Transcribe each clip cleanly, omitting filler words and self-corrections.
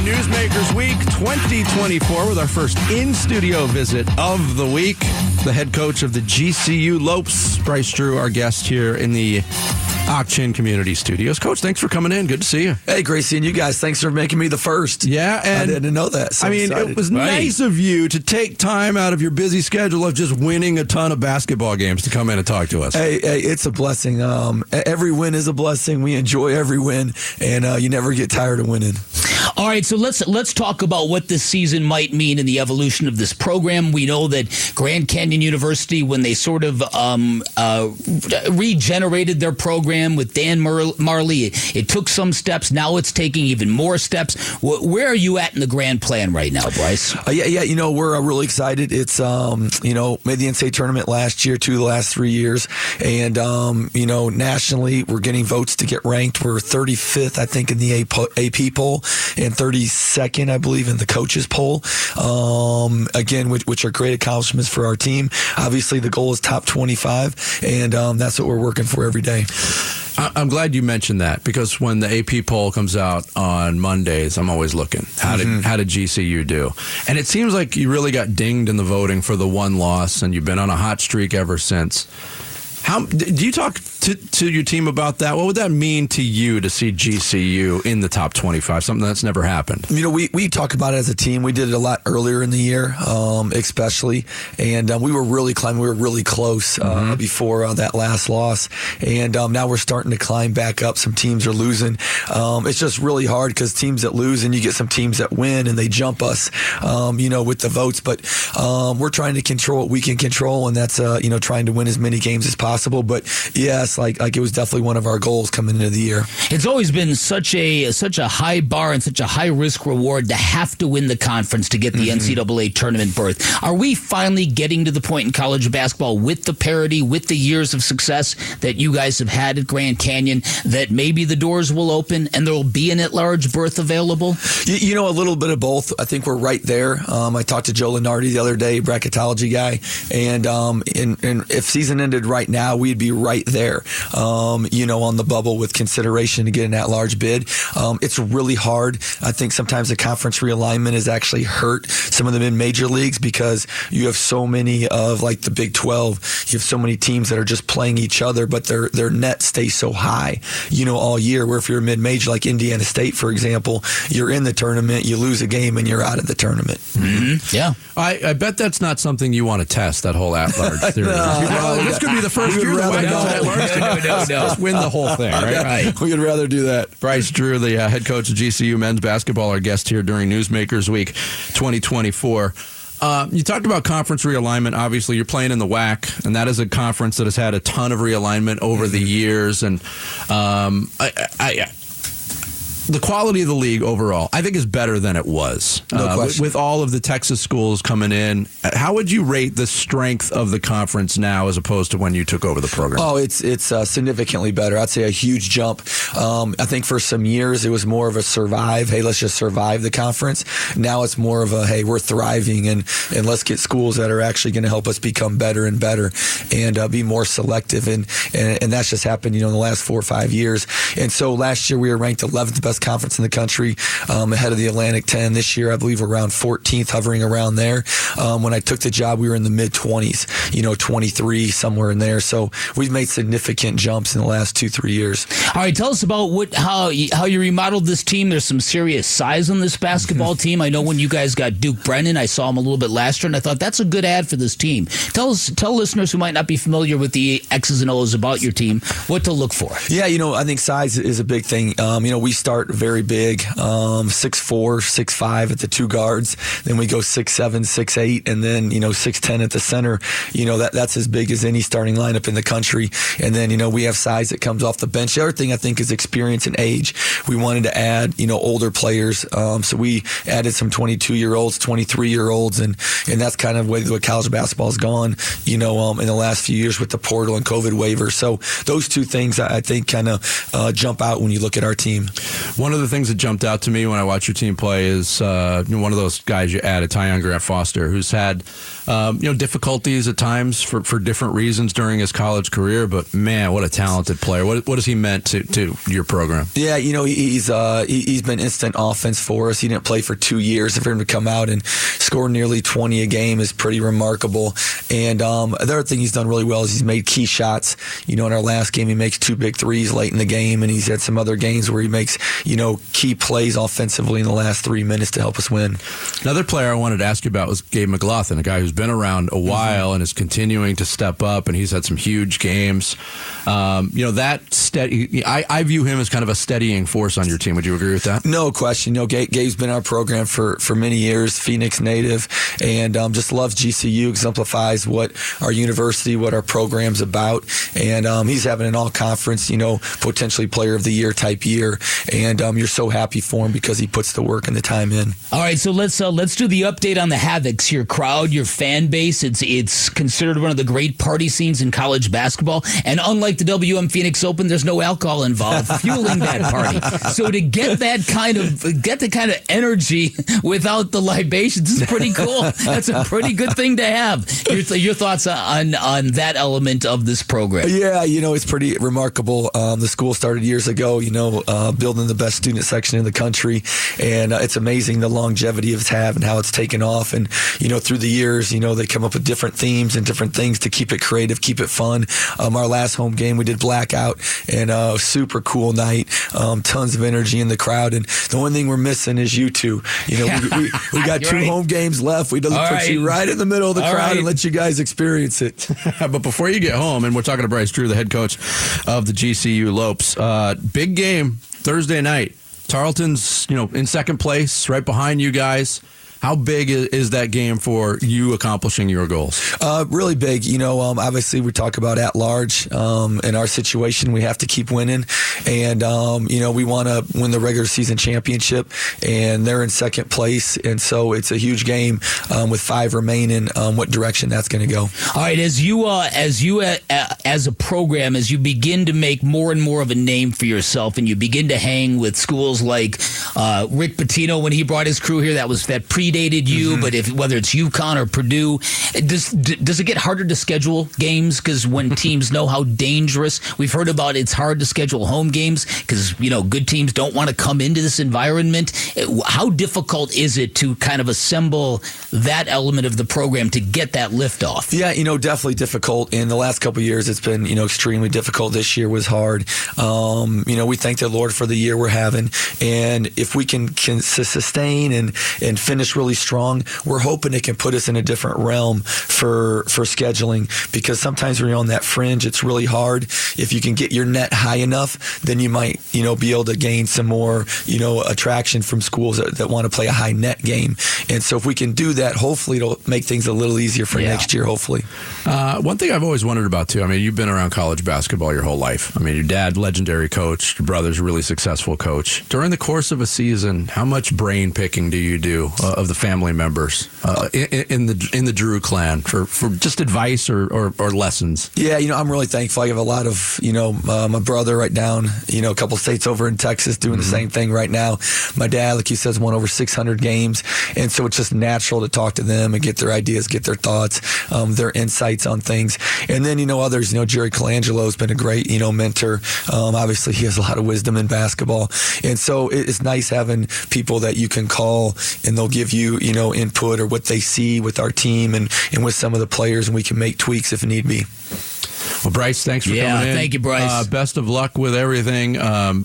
Newsmakers Week 2024 with our first in-studio visit of the week. The head coach of the GCU Lopes, Bryce Drew, our guest here in the Ak-Chin Community Studios. Coach, thanks for coming in. Good to see you. Hey, great seeing you guys. Thanks for making me the first. Yeah, and I didn't know that. So it was nice of you to take time out of your busy schedule of just winning a ton of basketball games to come in and talk to us. Hey, it's a blessing. Every win is a blessing. We enjoy every win, and you never get tired of winning. All right, so let's talk about what this season might mean in the evolution of this program. We know that Grand Canyon University, when they sort of regenerated their program with Dan Marley, it took some steps. Now it's taking even more steps. Where are you at in the grand plan right now, Bryce? Yeah. We're really excited. It's made the NCAA tournament last year, 2 of the last 3 years, and nationally we're getting votes to get ranked. We're 35th, I think, in the AP poll, and 32nd, I believe, in the coaches poll. Again, which are great accomplishments for our team. Obviously, the goal is top 25, and that's what we're working for every day. I'm glad you mentioned that, because when the AP poll comes out on Mondays, I'm always looking. How did GCU do? And it seems like you really got dinged in the voting for the one loss, and you've been on a hot streak ever since. Do you talk to your team about that? What would that mean to you to see GCU in the top 25, something that's never happened? We talk about it as a team. We did it a lot earlier in the year, especially, and we were really climbing. We were really close before that last loss, and now we're starting to climb back up. Some teams are losing. It's just really hard because teams that lose, and you get some teams that win, and they jump us, with the votes. But we're trying to control what we can control, and that's trying to win as many games as possible. But yes, like it was definitely one of our goals coming into the year. It's always been such a high bar and such a high risk reward to have to win the conference to get the NCAA tournament berth. Are we finally getting to the point in college basketball with the parity, with the years of success that you guys have had at Grand Canyon, that maybe the doors will open and there will be an at-large berth available? A little bit of both. I think we're right there. I talked to Joe Lenardi the other day, bracketology guy, and if season ended right now, we'd be right there, on the bubble with consideration to get an at-large bid. It's really hard. I think sometimes the conference realignment has actually hurt some of them in major leagues because you have so many of, like, the Big 12. You have so many teams that are just playing each other, but their net stays so high, all year, where if you're a mid-major like Indiana State, for example, you're in the tournament, you lose a game, and you're out of the tournament. Mm-hmm. Yeah. I bet that's not something you want to test, that whole at-large theory. This could be the first year that No. Just win the whole thing, right? We would rather do that. Bryce Drew, the head coach of GCU men's basketball, our guest here during Newsmakers Week 2024. You talked about conference realignment. Obviously, you're playing in the WAC, and that is a conference that has had a ton of realignment over the years. And the quality of the league overall, I think, is better than it was. No question. With all of the Texas schools coming in, how would you rate the strength of the conference now as opposed to when you took over the program? Oh, it's significantly better. I'd say a huge jump. I think for some years it was more of a survive. Hey, let's just survive the conference. Now it's more of a, hey, we're thriving, and let's get schools that are actually going to help us become better and better and be more selective. And that's just happened, in the last 4 or 5 years. And so last year we were ranked 11th best conference in the country, ahead of the Atlantic 10. This year, I believe we're around 14th, hovering around there. When I took the job, we were in the mid-20s, 23, somewhere in there. So we've made significant jumps in the last 2-3 years. All right, tell us about how you remodeled this team. There's some serious size on this basketball team. I know when you guys got Duke Brennan, I saw him a little bit last year, and I thought that's a good ad for this team. Tell listeners who might not be familiar with the X's and O's about your team what to look for. Yeah, I think size is a big thing. We start very big, 6'4", 6'5" at the two guards. Then we go 6'7", 6'8", and then 6'10" at the center. That's as big as any starting lineup in the country. And then we have size that comes off the bench. The other thing I think is experience and age. We wanted to add older players, so we added some 22-year-olds, 23-year-olds, and that's kind of what college basketball has gone. In the last few years with the portal and COVID waiver. So those two things I think kind of jump out when you look at our team. One of the things that jumped out to me when I watched your team play is one of those guys you added, Tyon Grant Foster, who's had difficulties at times for different reasons during his college career. But man, what a talented player! What has he meant to your program? Yeah, he's been instant offense for us. He didn't play for 2 years, and for him to come out and score nearly 20 a game is pretty remarkable. And the other thing he's done really well is he's made key shots. In our last game, he makes 2 big threes late in the game, and he's had some other games where he makes key plays offensively in the last 3 minutes to help us win. Another player I wanted to ask you about was Gabe McLaughlin, a guy who's been around a while and is continuing to step up, and he's had some huge games. That steady. I view him as kind of a steadying force on your team. Would you agree with that? No question. Gabe's been in our program for many years, Phoenix native, and just loves GCU, exemplifies what our university, what our program's about, and he's having an all-conference, potentially player of the year type year, and you're so happy for him because he puts the work and the time in. All right, so let's do the update on the Havocs. Your crowd, your fan base, it's considered one of the great party scenes in college basketball, and unlike the WM Phoenix Open, there's no alcohol involved fueling that party. So to get the kind of energy without the libations is pretty cool. That's a pretty good thing to have. Your thoughts on that element of this program? Yeah, it's pretty remarkable. The school started years ago, building the best student section in the country, and it's amazing the longevity it's had and how it's taken off. And through the years, they come up with different themes and different things to keep it creative, keep it fun. Our last home game, we did Blackout, and a super cool night. Tons of energy in the crowd, and the one thing we're missing is you two. We got 2 home games left. We'd love to put you right in the middle of the crowd and let you guys experience it. But before you get home, and we're talking to Bryce Drew, the head coach of the GCU Lopes, big game Thursday night. Tarleton's, in second place, right behind you guys. How big is that game for you accomplishing your goals? Really big. Obviously we talk about at large. In our situation, we have to keep winning. And, we want to win the regular season championship, and they're in second place. And so it's a huge game with 5 remaining, what direction that's going to go. All right. As a program, as you begin to make more and more of a name for yourself, and you begin to hang with schools like Rick Pitino when he brought his crew here, that predated you, but whether it's UConn or Purdue, does it get harder to schedule games? Because when teams know how dangerous, we've heard about it's hard to schedule home games because, good teams don't want to come into this environment. How difficult is it to kind of assemble that element of the program to get that lift off? Yeah, definitely difficult. In the last couple of years, it's been, extremely difficult. This year was hard. We thank the Lord for the year we're having. And if we can sustain and finish really strong, we're hoping it can put us in a different realm for scheduling, because sometimes when you're on that fringe, it's really hard. If you can get your net high enough, then you might, be able to gain some more, attraction from schools that want to play a high net game. And so if we can do that, hopefully it'll make things a little easier for next year, hopefully. One thing I've always wondered about, too, you've been around college basketball your whole life. Your dad, legendary coach, your brother's a really successful coach. During the course of a season, how much brain picking do you do of the family members in the Drew clan for just advice or lessons? Yeah, I'm really thankful. I have a lot of, my brother right down, a couple states over in Texas doing the same thing right now. My dad, like you said, won over 600 games. And so it's just natural to talk to them and get their ideas, get their thoughts, their insights on things. And then, others, Jerry Colangelo has been a great, mentor. Obviously, he has a lot of wisdom in basketball. And so it's nice having people that you can call and they'll give you, input or what they see with our team and with some of the players, and we can make tweaks if need be. Well, Bryce, thanks for coming in. Thank you, Bryce. Best of luck with everything.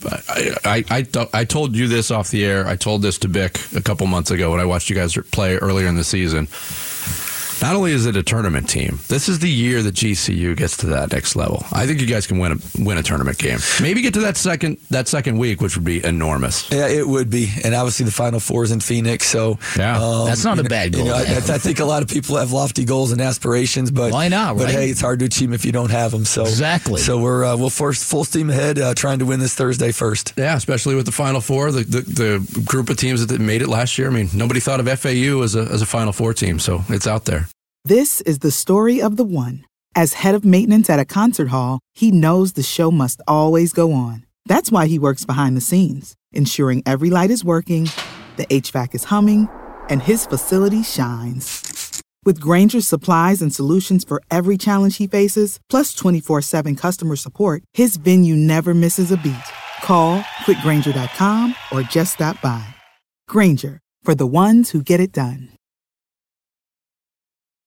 I told you this off the air. I told this to Bick a couple months ago when I watched you guys play earlier in the season. Not only is it a tournament team, this is the year that GCU gets to that next level. I think you guys can win a tournament game. Maybe get to that second week, which would be enormous. Yeah, it would be. And obviously the Final Four is in Phoenix, so that's not a bad goal. I think a lot of people have lofty goals and aspirations, but why not? Right? But hey, it's hard to achieve if you don't have them. So exactly. So we'll force full steam ahead, trying to win this Thursday first. Yeah, especially with the Final Four, the group of teams that made it last year. Nobody thought of FAU as a Final Four team, so it's out there. This is the story of the one. As head of maintenance at a concert hall, he knows the show must always go on. That's why he works behind the scenes, ensuring every light is working, the HVAC is humming, and his facility shines. With Grainger's supplies and solutions for every challenge he faces, plus 24/7 customer support, his venue never misses a beat. Call quickgrainger.com or just stop by. Grainger, for the ones who get it done.